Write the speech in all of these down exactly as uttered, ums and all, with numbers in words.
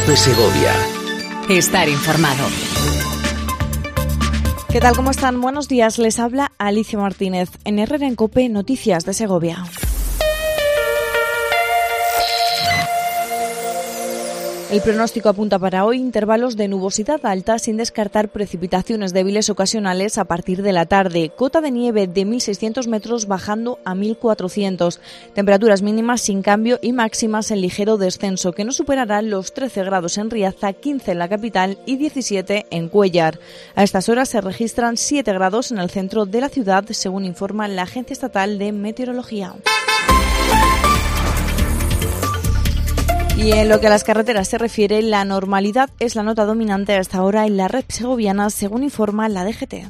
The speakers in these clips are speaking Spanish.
COPE Segovia. Estar informado. ¿Qué tal? ¿Cómo están? Buenos días. Les habla Alicia Martínez. En Herrera en COPE, Noticias de Segovia. El pronóstico apunta para hoy intervalos de nubosidad alta sin descartar precipitaciones débiles ocasionales a partir de la tarde. Cota de nieve de mil seiscientos metros bajando a mil cuatrocientos. Temperaturas mínimas sin cambio y máximas en ligero descenso que no superarán los trece grados en Riaza, quince en la capital y diecisiete en Cuéllar. A estas horas se registran siete grados en el centro de la ciudad, según informa la Agencia Estatal de Meteorología. Y en lo que a las carreteras se refiere, la normalidad es la nota dominante a esta hora en la red segoviana, según informa la D G T.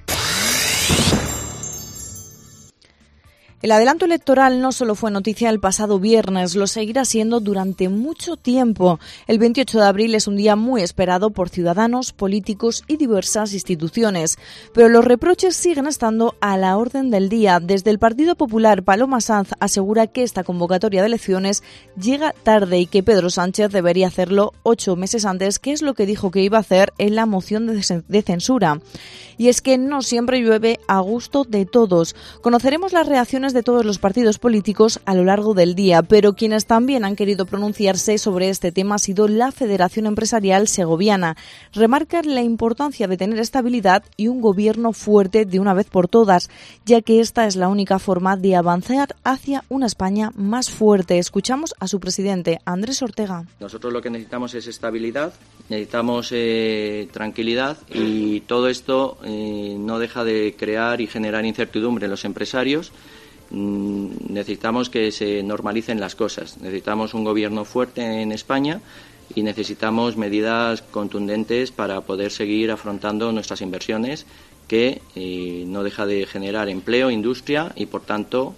El adelanto electoral no solo fue noticia el pasado viernes, lo seguirá siendo durante mucho tiempo. El veintiocho de abril es un día muy esperado por ciudadanos, políticos y diversas instituciones. Pero los reproches siguen estando a la orden del día. Desde el Partido Popular, Paloma Sanz asegura que esta convocatoria de elecciones llega tarde y que Pedro Sánchez debería hacerlo ocho meses antes, que es lo que dijo que iba a hacer en la moción de censura. Y es que no siempre llueve a gusto de todos. Conoceremos las reacciones de todos los partidos políticos a lo largo del día, pero quienes también han querido pronunciarse sobre este tema ha sido la Federación Empresarial Segoviana. Remarca la importancia de tener estabilidad y un gobierno fuerte de una vez por todas, ya que esta es la única forma de avanzar hacia una España más fuerte. Escuchamos a su presidente, Andrés Ortega. Nosotros lo que necesitamos es estabilidad, necesitamos eh, tranquilidad y todo esto eh, no deja de crear y generar incertidumbre en los empresarios. Necesitamos que se normalicen las cosas, necesitamos un gobierno fuerte en España y necesitamos medidas contundentes para poder seguir afrontando nuestras inversiones que eh, no deja de generar empleo, industria y por tanto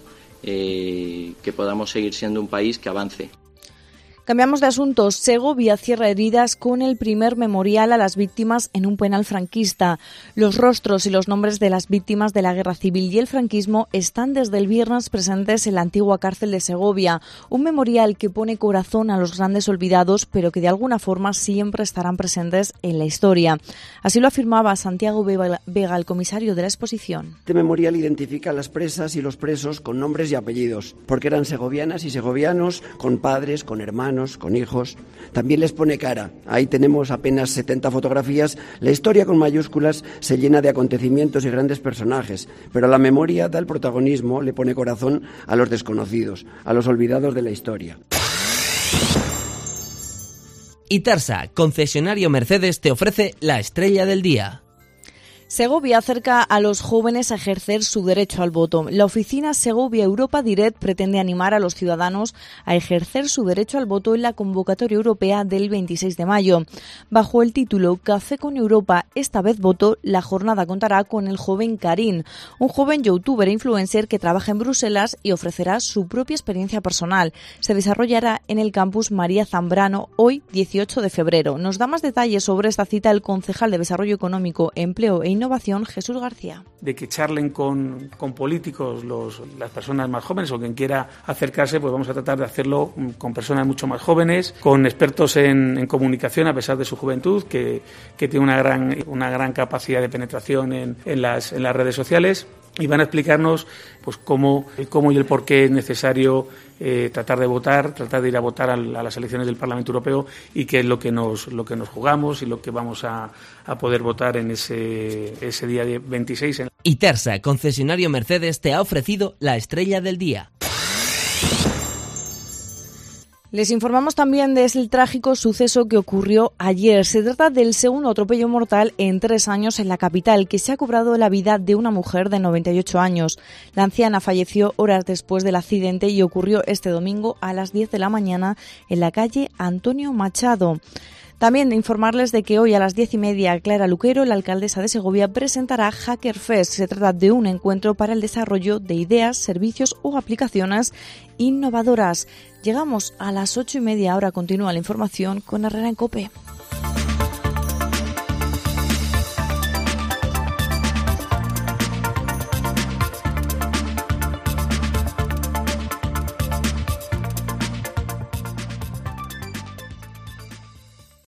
eh, que podamos seguir siendo un país que avance. Cambiamos de asunto. Segovia cierra heridas con el primer memorial a las víctimas en un penal franquista. Los rostros y los nombres de las víctimas de la Guerra Civil y el franquismo están desde el viernes presentes en la antigua cárcel de Segovia. Un memorial que pone corazón a los grandes olvidados, pero que de alguna forma siempre estarán presentes en la historia. Así lo afirmaba Santiago Vega, el comisario de la exposición. Este memorial identifica a las presas y los presos con nombres y apellidos, porque eran segovianas y segovianos, con padres, con hermanos, con hijos. También les pone cara. Ahí tenemos apenas setenta fotografías. La historia con mayúsculas se llena de acontecimientos y grandes personajes, pero la memoria da el protagonismo, le pone corazón a los desconocidos, a los olvidados de la historia. Itarsa, concesionario Mercedes, te ofrece la estrella del día. Segovia acerca a los jóvenes a ejercer su derecho al voto. La oficina Segovia Europa Direct pretende animar a los ciudadanos a ejercer su derecho al voto en la convocatoria europea del veintiséis de mayo. Bajo el título Café con Europa, esta vez voto, la jornada contará con el joven Karim, un joven youtuber e influencer que trabaja en Bruselas y ofrecerá su propia experiencia personal. Se desarrollará en el campus María Zambrano hoy, dieciocho de febrero. Nos da más detalles sobre esta cita el concejal de Desarrollo Económico, Empleo e Innovación, Jesús García. De que charlen con, con políticos los, las personas más jóvenes o quien quiera acercarse, pues vamos a tratar de hacerlo con personas mucho más jóvenes, con expertos en, en comunicación a pesar de su juventud, que, que tiene una gran, una gran capacidad de penetración en, en, las, en las redes sociales. Y van a explicarnos pues cómo, el cómo y el por qué es necesario eh, tratar de votar, tratar de ir a votar a, a las elecciones del Parlamento Europeo y qué es lo que nos lo que nos jugamos y lo que vamos a, a poder votar en ese, ese día veintiséis. Itarsa, concesionario Mercedes, te ha ofrecido la estrella del día. Les informamos también de ese trágico suceso que ocurrió ayer. Se trata del segundo atropello mortal en tres años en la capital, que se ha cobrado la vida de una mujer de noventa y ocho años. La anciana falleció horas después del accidente y ocurrió este domingo a las diez de la mañana en la calle Antonio Machado. También informarles de que hoy a las diez y media Clara Luquero, la alcaldesa de Segovia, presentará Hacker Fest. Se trata de un encuentro para el desarrollo de ideas, servicios o aplicaciones innovadoras. Llegamos a las ocho y media. Ahora continúa la información con Herrera en COPE.